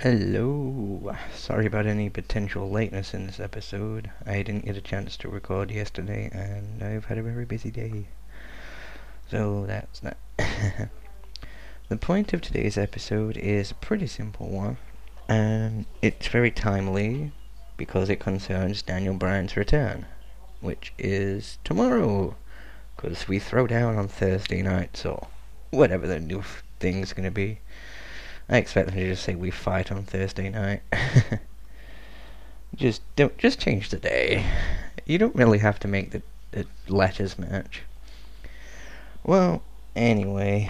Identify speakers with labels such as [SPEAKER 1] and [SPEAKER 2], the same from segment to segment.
[SPEAKER 1] Hello. Sorry about any potential lateness in this episode. I didn't get a chance to record yesterday, and I've had a very busy day. So that's that. The point of today's episode is a pretty simple one, and it's very timely because it concerns Daniel Bryan's return, which is tomorrow, because we throw down on Thursday night, so whatever the new thing's gonna be. I expect them to just say we fight on Thursday night. Just change the day. You don't really have to make the letters match. Well, anyway,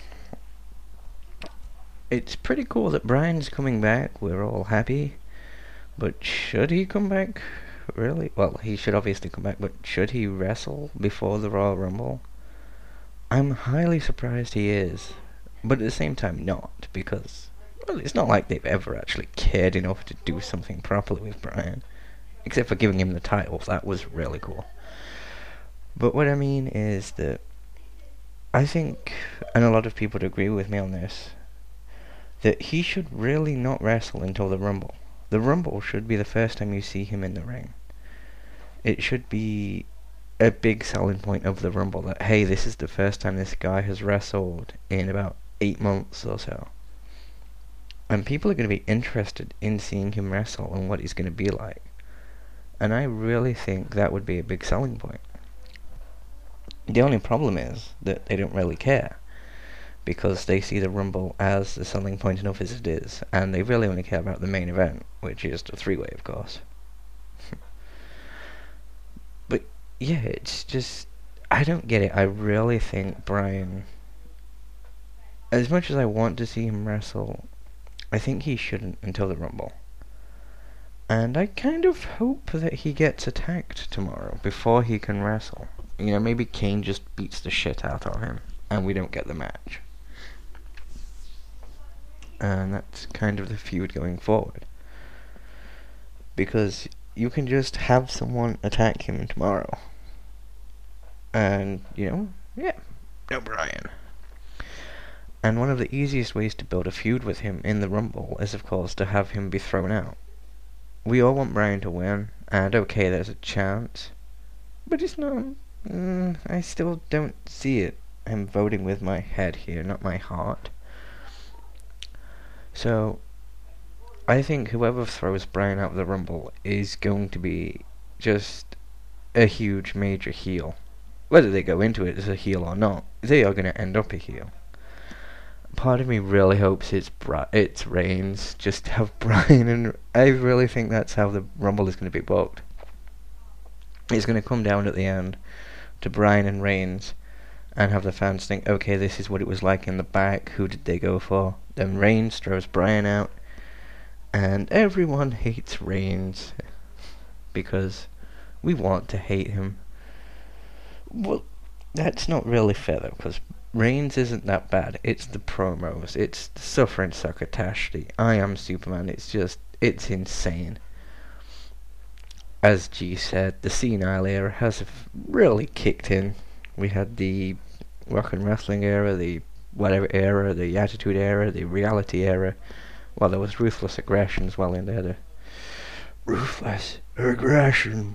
[SPEAKER 1] it's pretty cool that Bryan's coming back. We're all happy. But should he come back? Really? Well, he should obviously come back, but should he wrestle before the Royal Rumble? I'm highly surprised he is. But at the same time, not, because, well, it's not like they've ever actually cared enough to do something properly with Bryan. Except for giving him the titles, that was really cool. But what I mean is that I think, and a lot of people would agree with me on this, that he should really not wrestle until the Rumble. The Rumble should be the first time you see him in the ring. It should be a big selling point of the Rumble that, hey, this is the first time this guy has wrestled in about 8 months or so. And people are going to be interested in seeing him wrestle and what he's going to be like. And I really think that would be a big selling point. The only problem is that they don't really care, because they see the Rumble as the selling point enough as it is, and they really only care about the main event, which is the three-way, of course. But yeah, it's just, I don't get it. I really think Bryan, as much as I want to see him wrestle, I think he shouldn't until the Rumble. And I kind of hope that he gets attacked tomorrow before he can wrestle. You know, maybe Kane just beats the shit out of him and we don't get the match. And that's kind of the feud going forward. Because you can just have someone attack him tomorrow. And, you know, yeah, no Bryan. And one of the easiest ways to build a feud with him in the Rumble is, of course, to have him be thrown out. We all want Bryan to win, and okay, there's a chance, but it's not. I still don't see it. I'm voting with my head here, not my heart. So, I think whoever throws Bryan out of the Rumble is going to be just a huge, major heel. Whether they go into it as a heel or not, they are going to end up a heel. Part of me really hopes it's Reigns, just to have Bryan, and I really think that's how the Rumble is going to be booked. It's going to come down at the end to Bryan and Reigns, and have the fans think, okay, this is what it was like in the back, who did they go for? Then Reigns throws Bryan out, and everyone hates Reigns, because we want to hate him. Well, that's not really fair though, because Reigns isn't that bad. It's the promos. It's the suffering succotash, the I am Superman. It's insane. As G said, the senile era has really kicked in. We had the rock and wrestling era, the whatever era, the attitude era, the reality era. Well, there was ruthless aggression as well in there. The ruthless aggression.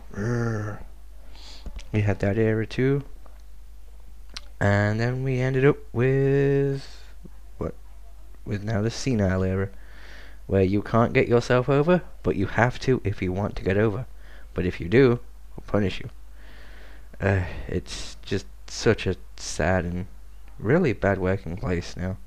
[SPEAKER 1] We had that era too. And then we ended up with now the senile era, where you can't get yourself over, but you have to if you want to get over. But if you do, we'll punish you. It's just such a sad and really bad working place now.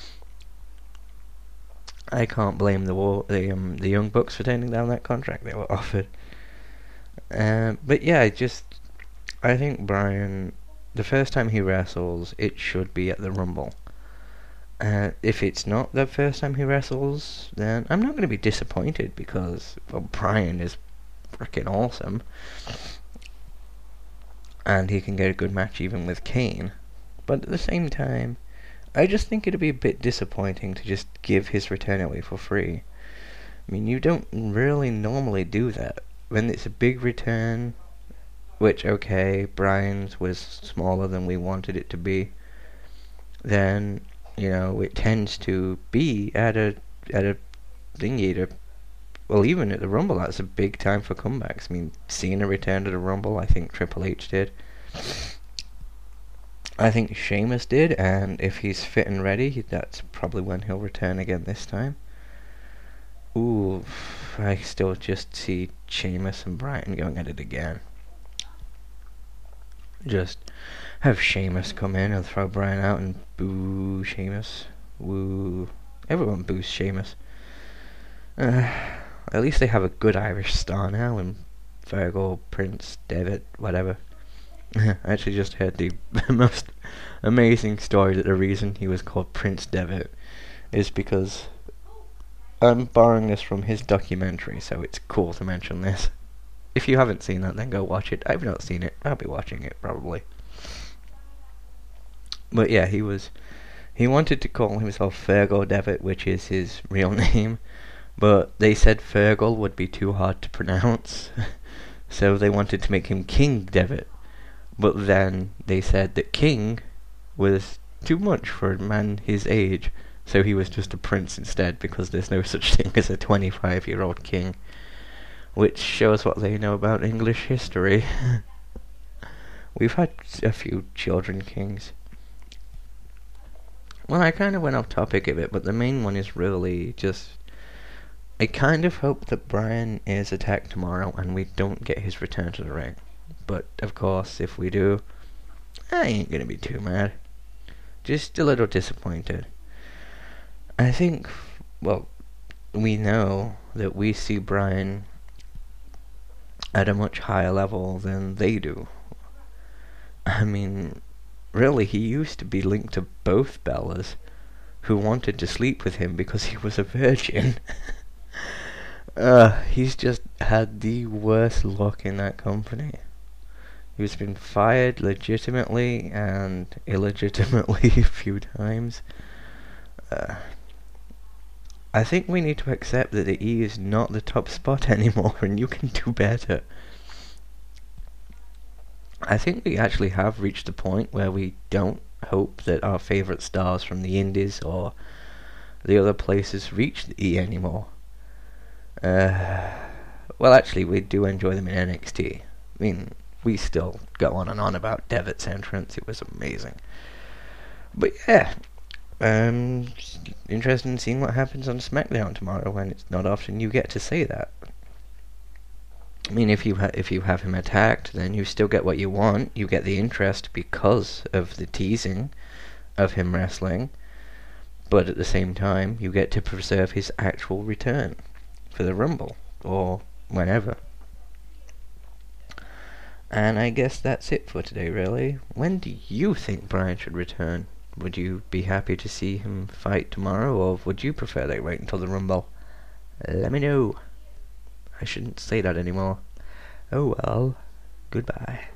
[SPEAKER 1] I can't blame the Young Bucks for turning down that contract they were offered. But yeah, I think Bryan, the first time he wrestles, it should be at the Rumble. If it's not the first time he wrestles, then I'm not going to be disappointed, because, well, Bryan is freaking awesome. And he can get a good match even with Kane. But at the same time, I just think it'd be a bit disappointing to just give his return away for free. I mean, you don't really normally do that. When it's a big return, which, okay, Bryan's was smaller than we wanted it to be, then, you know, it tends to be at a thingy to. Well, even at the Rumble, that's a big time for comebacks. I mean, Cena returned to the Rumble. I think Triple H did. I think Sheamus did, and if he's fit and ready, that's probably when he'll return again this time. Ooh, I still just see Sheamus and Bryan going at it again. Just have Sheamus come in and throw Bryan out and boo Sheamus. Woo. Everyone boos Sheamus. At least they have a good Irish star now, and Fergal, Prince, Devitt, whatever. I actually just heard the most amazing story that the reason he was called Prince Devitt is because I'm borrowing this from his documentary, so it's cool to mention this. If you haven't seen that, then go watch it. I've not seen it. I'll be watching it probably. But yeah, he wanted to call himself Fergal Devitt, which is his real name, but they said Fergal would be too hard to pronounce, so they wanted to make him King Devitt. But then they said that King was too much for a man his age, so he was just a prince instead, because there's no such thing as a 25-year-old king. Which shows what they know about English history. We've had a few children kings. Well, I kind of went off topic a bit, but the main one is really just... I kind of hope that Bryan is attacked tomorrow and we don't get his return to the ring. But, of course, if we do, I ain't gonna be too mad. Just a little disappointed. I think, well, we know that we see Bryan at a much higher level than they do. I mean, really, he used to be linked to both Bellas, who wanted to sleep with him because he was a virgin. He's just had the worst luck in that company. He's been fired legitimately and illegitimately a few times. I think we need to accept that the E is not the top spot anymore, and you can do better. I think we actually have reached the point where we don't hope that our favourite stars from the Indies or the other places reach the E anymore. Well, actually, we do enjoy them in NXT. I mean, we still go on and on about Devitt's entrance. It was amazing. But yeah, interested in seeing what happens on SmackDown tomorrow, when it's not often you get to say that. I mean, if you have him attacked, then you still get what you want. You get the interest because of the teasing of him wrestling, but at the same time, you get to preserve his actual return for the Rumble, or whenever. And I guess that's it for today, really. When do you think Bryan should return? Would you be happy to see him fight tomorrow, or would you prefer they wait until the Rumble? Let me know. I shouldn't say that anymore. Oh well. Goodbye.